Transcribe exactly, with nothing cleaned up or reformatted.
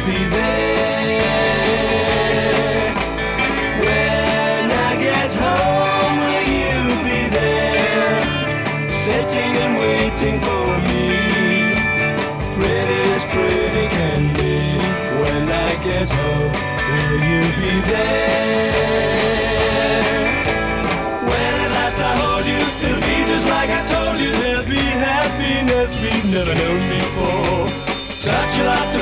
be there? When I get home, will you be there? Sitting and waiting for me, pretty as pretty can be. When I get home, will you be there? When at last I hold you, it'll be just like I told you. There'll be happiness we've never known before. Such a lot to